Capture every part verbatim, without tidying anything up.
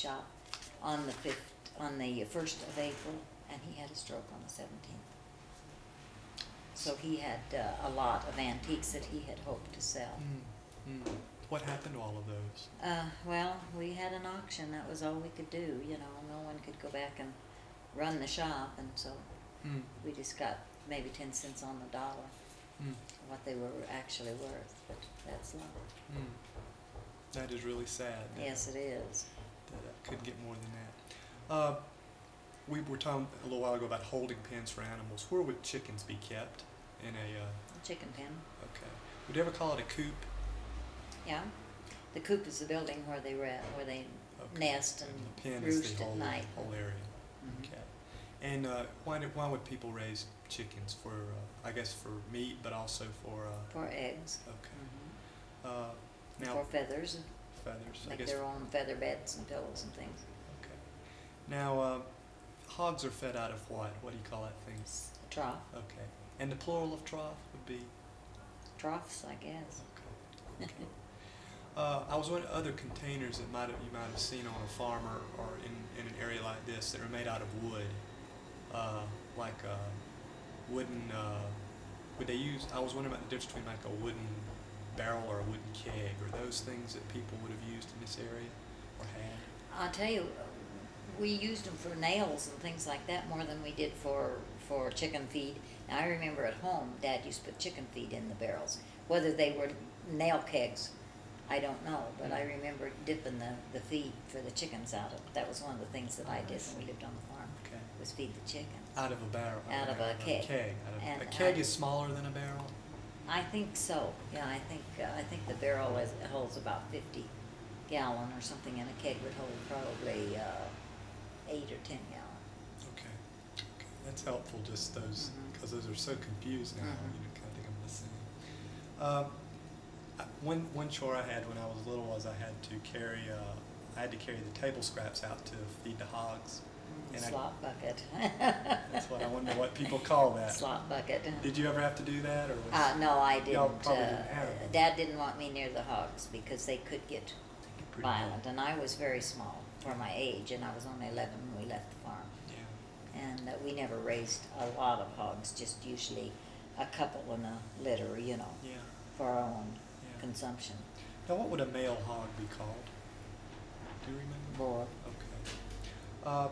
shop on the fifth, on the first of April, and he had a stroke on the seventeenth. So he had uh, a lot of antiques that he had hoped to sell. Mm, mm. What happened to all of those? Uh, well, we had an auction. That was all we could do. You know, no one could go back and run the shop, and so Mm, we just got maybe ten cents on the dollar mm, what they were actually worth. But that's low. mm. That is really sad. that- Yes, it is. That I couldn't get more than that. Uh, we were talking a little while ago about holding pens for animals. Where would chickens be kept? In a, uh, A chicken pen. okay. Would you ever call it a coop? Yeah. The coop is the building where they re- where they Okay. nest And and the pen is roost the at whole, night. whole area. Mhm. Okay. And uh, why, did, why would people raise chickens? For, uh, I guess, for meat, but also for, uh, For eggs. okay. Mhm. Uh, For now, feathers. feathers, I Make guess. their own feather beds and pillows and things. Okay. Now, uh, hogs are fed out of what? What do you call that thing? It's a trough. Okay. And the plural of trough would be? Troughs, I guess. Okay. Okay. Uh, I was wondering other containers that might have, you might have seen on a farm or, or in, in an area like this that are made out of wood, uh, like uh, wooden. Uh, would they use? I was wondering about the difference between like a wooden barrel or a wooden keg, or those things that people would have used in this area or had. I'll tell you, we used them for nails and things like that more than we did for for chicken feed. Now, I remember at home, Dad used to put chicken feed in the barrels. Whether they were nail kegs, I don't know, but I remember dipping the, the feed for the chickens out of. That was one of the things that I did when we lived on the farm, Okay. was feed the chickens. Out of a barrel. Out of a keg. keg. Out of, And a keg I- is smaller than a barrel. I think so. Yeah, I think uh, I think the barrel is, holds about fifty gallon or something, and a keg would hold probably uh, eight or ten gallon. Okay. Okay. That's helpful. Just those, Mhm. because those are so confused now. Mhm. You know, kind of think I'm the same. Um, I- one one chore I had when I was little was I had to carry uh, I had to carry the table scraps out to feed the hogs. And I- Slop bucket. That's what I wonder what people call that. Slop bucket. Did you ever have to do that, or was Uh, no, I Y'all didn't. probably uh, didn't have it. Dad didn't want me near the hogs because they could get pretty violent, bad? and I was very small for my age, and I was only eleven when we left the farm. Yeah. And uh, we never raised a lot of hogs, just usually a couple in a litter, you know, Yeah. for our own Yeah. consumption. Now, what would a male hog be called? Do you remember? Boar. Okay. Uh,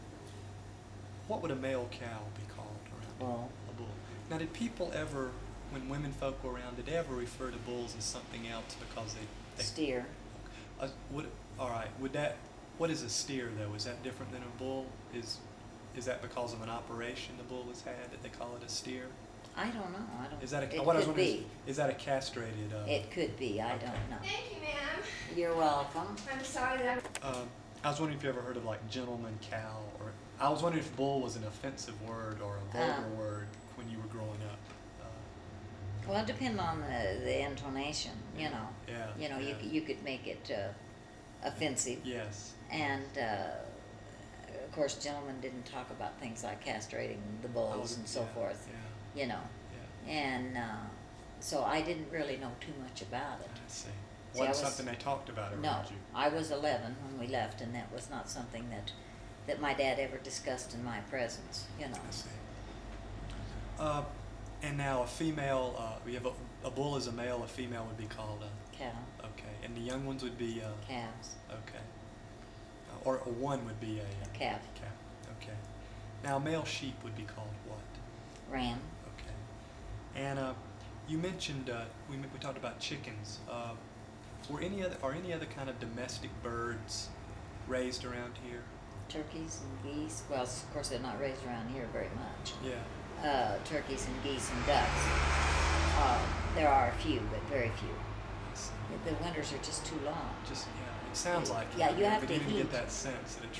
what would a male cow be called around here? Bull. A bull. Now, did people ever, when women folk were around, did they ever refer to bulls as something else because they? they Steer. Uh, would, all right. Would that? What is a steer though? Is that different than a bull? Is is that because of an operation the bull has had that they call it a steer? I don't know. I don't. Is that a? It what I was could wondering be. Is, is that a castrated? Uh, It could be. I Okay. don't know. Thank you, ma'am. You're welcome. I'm sorry that Um, I was wondering if you ever heard of like gentleman cow, or I was wondering if bull was an offensive word or a vulgar Uh. word when you were growing up. Uh, Well, it depends on the, the intonation, you know. Yeah. You know, you, yeah. c- you could make it uh, offensive. Yes. And, uh, of course, gentlemen didn't talk about things like castrating the bulls Oh, and so yeah, forth, Yeah. you know. Yeah. And uh, so I didn't really know too much about it. I see. See, I Wasn't was- something they talked about around No, you. I was eleven when we left, and that was not something that, that my dad ever discussed in my presence, you know. I see. Uh, and now a female, uh, we have a, a bull is a male, a female would be called a, Cow, okay. And the young ones would be, uh, calves, okay. Uh, or a one would be a, uh, a calf, calf. Okay. Now a male sheep would be called what? ram. Okay. And uh, you mentioned uh, we we talked about chickens. Uh, were any other are any other kind of domestic birds raised around here? Turkeys and geese. Well, of course, they're not raised around here very much. Yeah. Uh, turkeys and geese and ducks. Uh, there are a few, but very few. I see. The winters are just too long. Just yeah, it sounds like it. Yeah, you I'm have to beginning heat. get that sense that it's